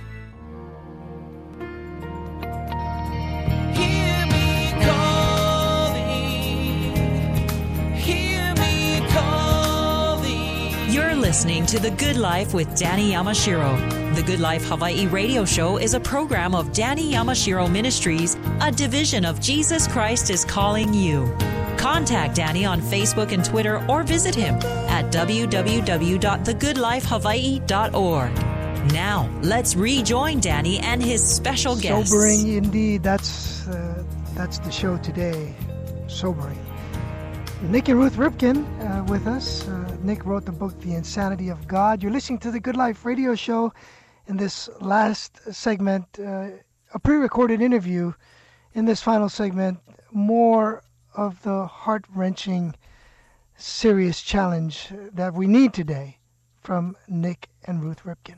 F: Hear me calling, hear me calling.
A: You're listening to The Good Life with Danny Yamashiro. The Good Life Hawaii radio show is a program of Danny Yamashiro Ministries, a division of Jesus Christ is Calling You. Contact Danny on Facebook and Twitter or visit him at w w w dot the good life hawaii dot org. Now, let's rejoin Danny and his special guests.
B: Sobering indeed. That's, uh, that's the show today. Sobering. Nick and Ruth Ripken uh, with us. Uh, Nick wrote the book, The Insanity of God. You're listening to the Good Life radio show. In this last segment, uh, a pre-recorded interview. In this final segment, more of the heart-wrenching, serious challenge that we need today from Nick and Ruth Ripken.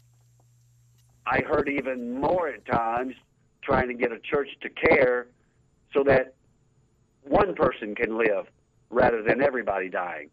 D: I hurt even more at times trying to get a church to care so that one person can live rather than everybody dying.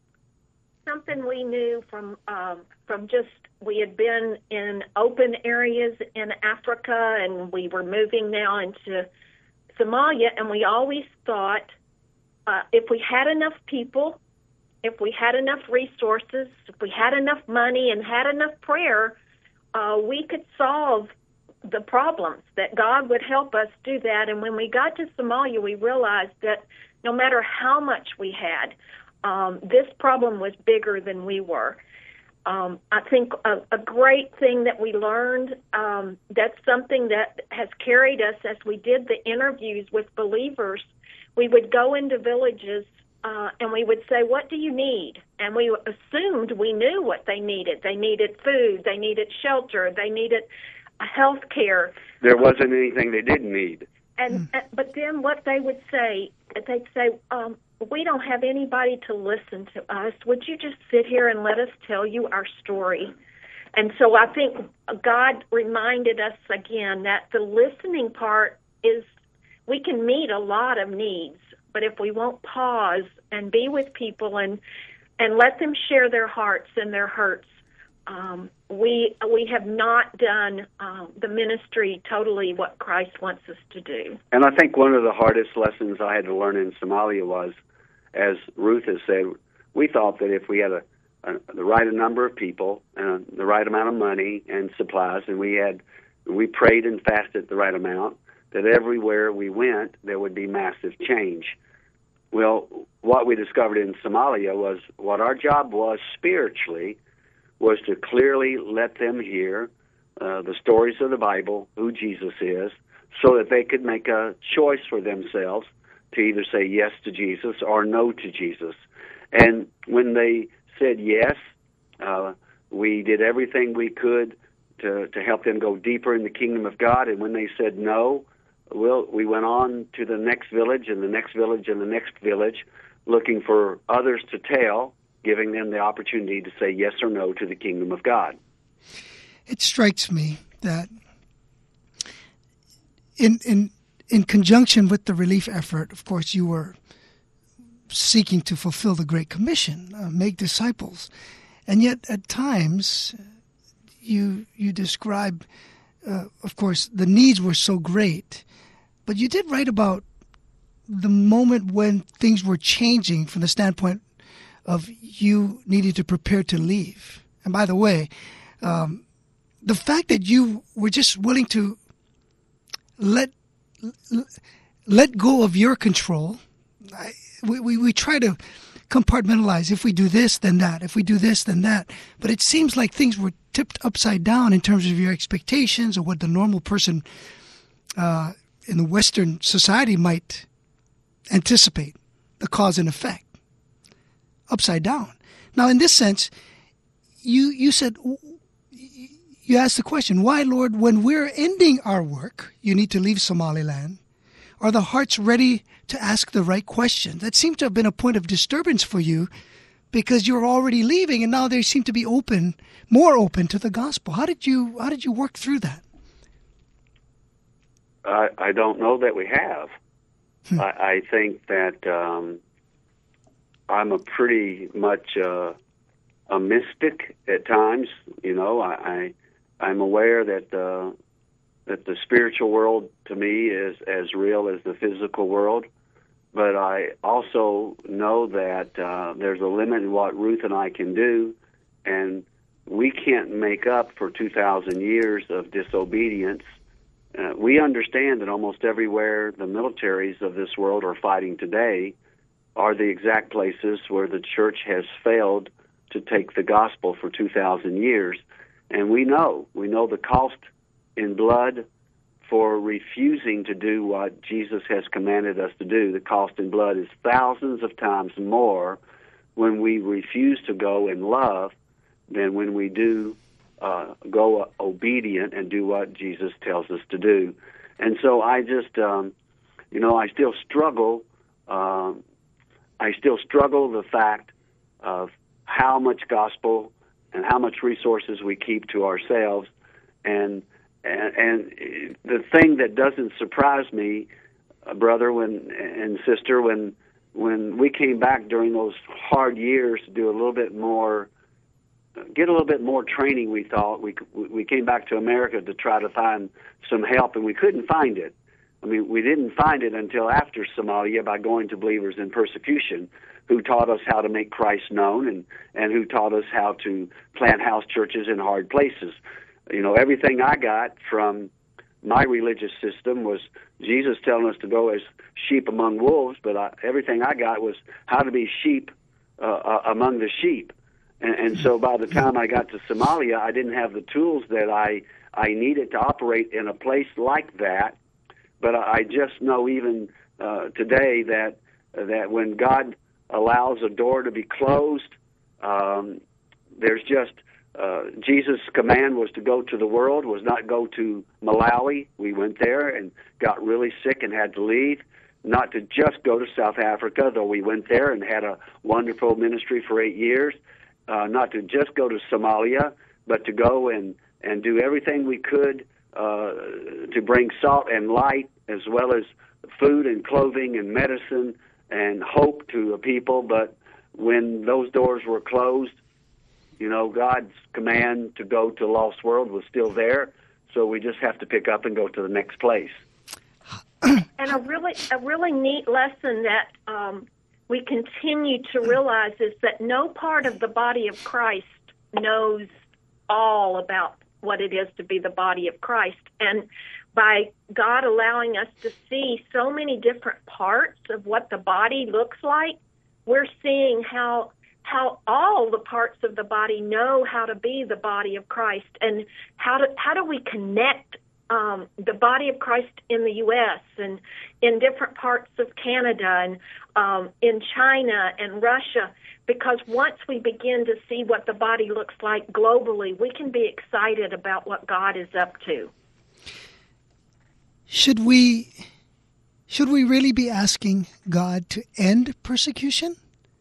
E: Something we knew from um, from just, we had been in open areas in Africa, and we were moving now into Somalia, and we always thought uh, if we had enough people, if we had enough resources, if we had enough money and had enough prayer, uh, we could solve the problems, that God would help us do that. And when we got to Somalia, we realized that no matter how much we had, um, this problem was bigger than we were. Um, I think a, a great thing that we learned, um, that's something that has carried us as we did the interviews with believers. We would go into villages uh, and we would say, what do you need? And we assumed we knew what they needed. They needed food, they needed shelter, they needed health care.
D: There wasn't anything they didn't need.
E: And uh, but then what they would say, they'd say, um, we don't have anybody to listen to us. Would you just sit here and let us tell you our story? And so I think God reminded us again that the listening part is, we can meet a lot of needs, but if we won't pause and be with people and and let them share their hearts and their hurts, um, we we have not done um, the ministry totally what Christ wants us to do.
D: And I think one of the hardest lessons I had to learn in Somalia was, as Ruth has said, we thought that if we had a, a the right number of people and the right amount of money and supplies, and we had we prayed and fasted the right amount, that everywhere we went there would be massive change. Well, what we discovered in Somalia was what our job was spiritually was to clearly let them hear uh, the stories of the Bible, who Jesus is, so that they could make a choice for themselves to either say yes to Jesus or no to Jesus. And when they said yes, uh, we did everything we could to, to help them go deeper in the kingdom of God. And when they said no, well, we went on to the next village and the next village and the next village, looking for others to tell, giving them the opportunity to say yes or no to the kingdom of God.
I: It strikes me that in in in conjunction with the relief effort, of course, you were seeking to fulfill the Great Commission, uh, make disciples. And yet at times you you describe, uh, of course, the needs were so great, but you did write about the moment when things were changing from the standpoint of you needed to prepare to leave. And by the way, um, the fact that you were just willing to let let go of your control, I, we, we, we try to compartmentalize. If we do this, then that. If we do this, then that. But it seems like things were tipped upside down in terms of your expectations or what the normal person uh, in the Western society might anticipate, the cause and effect. Upside down. Now, in this sense, you you said, you asked the question, why, Lord, when we're ending our work, you need to leave Somaliland, are the hearts ready to ask the right questions? That seemed to have been a point of disturbance for you because you were already leaving and now they seem to be open, more open to the gospel. How did you, how did you work through that?
D: I, I don't know that we have. Hmm. I, I think that um, I'm a pretty much uh, a mystic at times. You know, I, I I'm aware that uh, that the spiritual world to me is as real as the physical world, but I also know that uh, there's a limit in what Ruth and I can do, and we can't make up for two thousand years of disobedience. Uh, we understand that almost everywhere the militaries of this world are fighting today, are the exact places where the church has failed to take the gospel for two thousand years. And we know, we know the cost in blood for refusing to do what Jesus has commanded us to do. The cost in blood is thousands of times more when we refuse to go in love than when we do uh, go obedient and do what Jesus tells us to do. And so I just, um, you know, I still struggle. Um, I still struggle the fact of how much gospel and how much resources we keep to ourselves. And and, and the thing that doesn't surprise me, uh, brother when and sister, when when we came back during those hard years to do a little bit more, get a little bit more training, we thought we we came back to America to try to find some help, and we couldn't find it. I mean, we didn't find it until after Somalia by going to Believers in Persecution, who taught us how to make Christ known and, and who taught us how to plant house churches in hard places. You know, everything I got from my religious system was Jesus telling us to go as sheep among wolves, but I, everything I got was how to be sheep uh, uh, among the sheep. And, and so by the time I got to Somalia, I didn't have the tools that I, I needed to operate in a place like that. But I just know even uh, today that uh, that when God allows a door to be closed, um, there's just uh, Jesus' command was to go to the world, was not go to Malawi. We went there and got really sick and had to leave. Not to just go to South Africa, though we went there and had a wonderful ministry for eight years. Uh, not to just go to Somalia, but to go and, and do everything we could uh, to bring salt and light, as well as food and clothing and medicine and hope to the people. But when those doors were closed, you know, God's command to go to Lost World was still there, so we just have to pick up and go to the next place.
E: And a really, a really neat lesson that um, we continue to realize is that no part of the body of Christ knows all about what it is to be the body of Christ. And by God allowing us to see so many different parts of what the body looks like, we're seeing how how all the parts of the body know how to be the body of Christ, and how do how do we connect um, the body of Christ in the U S and in different parts of Canada and um, in China and Russia. Because once we begin to see what the body looks like globally, we can be excited about what God is up to.
I: Should we should we really be asking God to end persecution?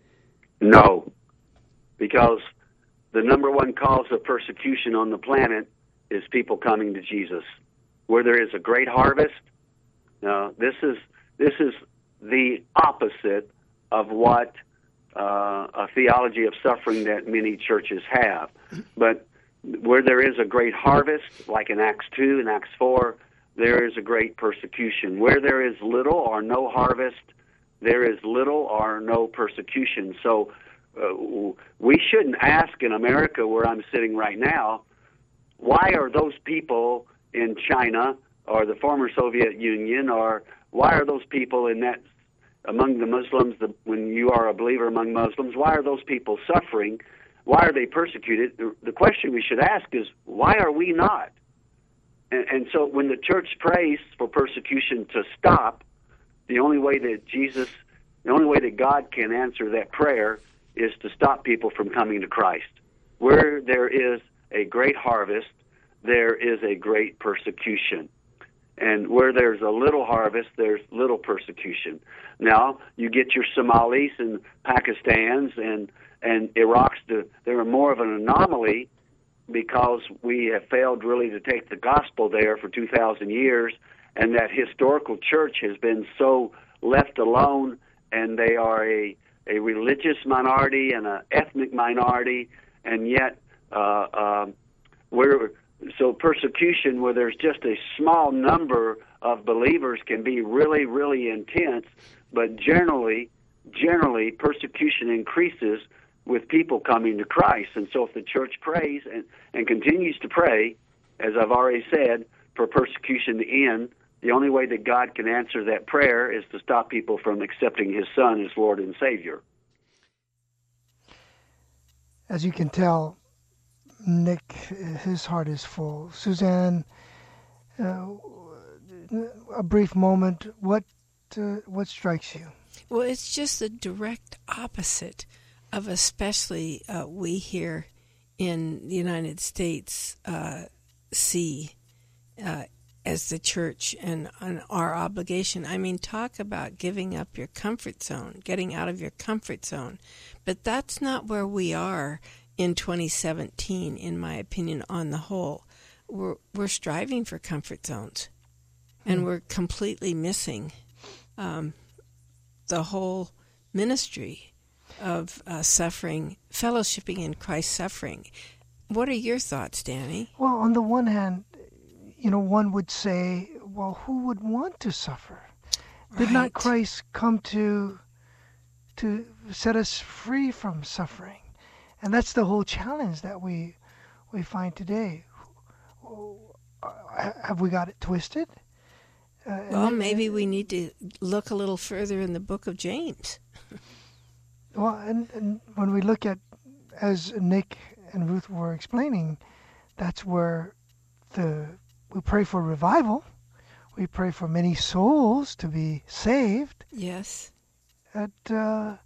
D: No, because the number one cause of persecution on the planet is people coming to Jesus. Where there is a great harvest, uh, this is this is the opposite of what uh, a theology of suffering that many churches have. But where there is a great harvest, like in Acts two and Acts four, there is a great persecution. Where there is little or no harvest, there is little or no persecution. So uh, we shouldn't ask in America, where I'm sitting right now, why are those people in China or the former Soviet Union, or why are those people in that among the Muslims, the, when you are a believer among Muslims, why are those people suffering? Why are they persecuted? The, the question we should ask is, why are we not? And, and so when the church prays for persecution to stop, the only way that Jesus, the only way that God can answer that prayer is to stop people from coming to Christ. Where there is a great harvest, there is a great persecution. And where there's a little harvest, there's little persecution. Now, you get your Somalis and Pakistans and, and Iraqs, to, they're more of an anomaly because we have failed really to take the gospel there for two thousand years, and that historical church has been so left alone, and they are a, a religious minority and an ethnic minority, and yet uh, uh, we're... So persecution, where there's just a small number of believers, can be really, really intense. But generally, generally, persecution increases with people coming to Christ. And so if the church prays and, and continues to pray, as I've already said, for persecution to end, the only way that God can answer that prayer is to stop people from accepting his Son as Lord and Savior.
B: As you can tell, Nick, his heart is full. Suzanne, uh, a brief moment, what uh, what strikes you?
C: Well, it's just the direct opposite of especially uh, we here in the United States uh, see uh, as the church and, and our obligation. I mean, talk about giving up your comfort zone, getting out of your comfort zone. But that's not where we are in twenty seventeen, in my opinion, on the whole. We're, we're striving for comfort zones, and mm. we're completely missing um, the whole ministry of uh, suffering, fellowshipping in Christ's suffering. What are your thoughts, Danny?
B: Well, on the one hand, you know, one would say, well, who would want to suffer? Did
C: Right.
B: not Christ come to to set us free from suffering? And that's the whole challenge that we we find today. Have we got it twisted? Uh,
C: Well,
B: and-
C: maybe we need to look a little further in the book of James.
B: Well, and, and when we look at, as Nick and Ruth were explaining, that's where the we pray for revival. We pray for many souls to be saved.
C: Yes.
B: At, uh,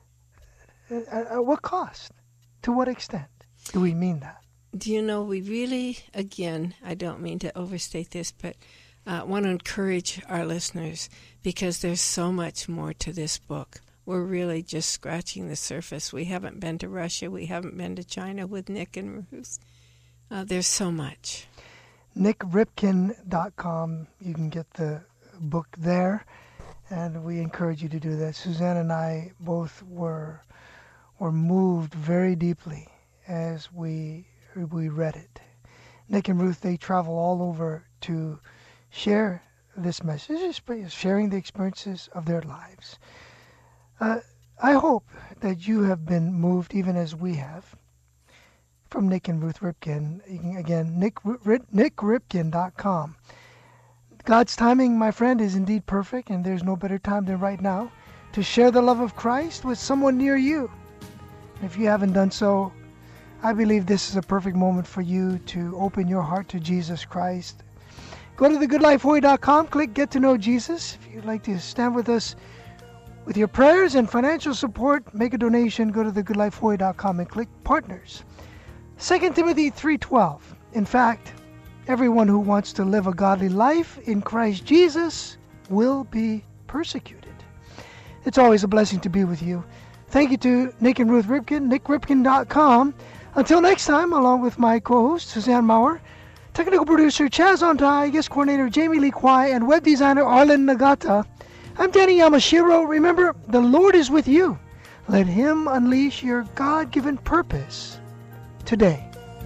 B: at, at what cost? To what extent do we mean that?
C: Do you know, we really, again, I don't mean to overstate this, but uh, want to encourage our listeners because there's so much more to this book. We're really just scratching the surface. We haven't been to Russia. We haven't been to China with Nick and Ruth. Uh, there's so much.
B: nick ripken dot com. You can get the book there, and we encourage you to do that. Suzanne and I both were were moved very deeply as we we read it. Nick and Ruth, they travel all over to share this message, sharing the experiences of their lives. Uh, I hope that you have been moved even as we have. From Nick and Ruth Ripken, you can, again, nick ripken dot com. God's timing, my friend, is indeed perfect, and there's no better time than right now to share the love of Christ with someone near you. If you haven't done so, I believe this is a perfect moment for you to open your heart to Jesus Christ. Go to the good life hawaii dot com, click Get to Know Jesus. If you'd like to stand with us with your prayers and financial support, make a donation. Go to the good life hawaii dot com and click Partners. Second Timothy three twelve. In fact, everyone who wants to live a godly life in Christ Jesus will be persecuted. It's always a blessing to be with you. Thank you to Nick and Ruth Ripken, nick ripken dot com. Until next time, along with my co-host, Suzanne Maurer, technical producer Chaz Ontai, guest coordinator Jamie Lee Kwai, and web designer Arlen Nagata, I'm Danny Yamashiro. Remember, the Lord is with you. Let Him unleash your God-given purpose today.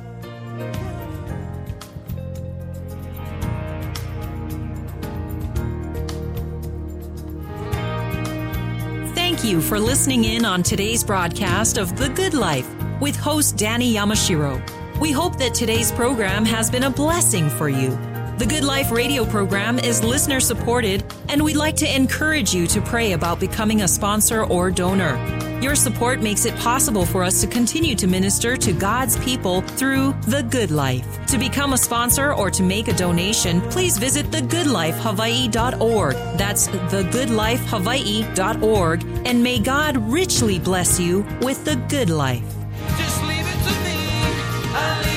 L: Thank you for listening in on today's broadcast of The Good Life with host Danny Yamashiro. We hope that today's program has been a blessing for you. The Good Life radio program is listener supported, and we'd like to encourage you to pray about becoming a sponsor or donor. Your support makes it possible for us to continue to minister to God's people through The Good Life. To become a sponsor or to make a donation, please visit the good life hawaii dot org. That's the good life hawaii dot org. And may God richly bless you with the good life.
F: Just leave it to me. I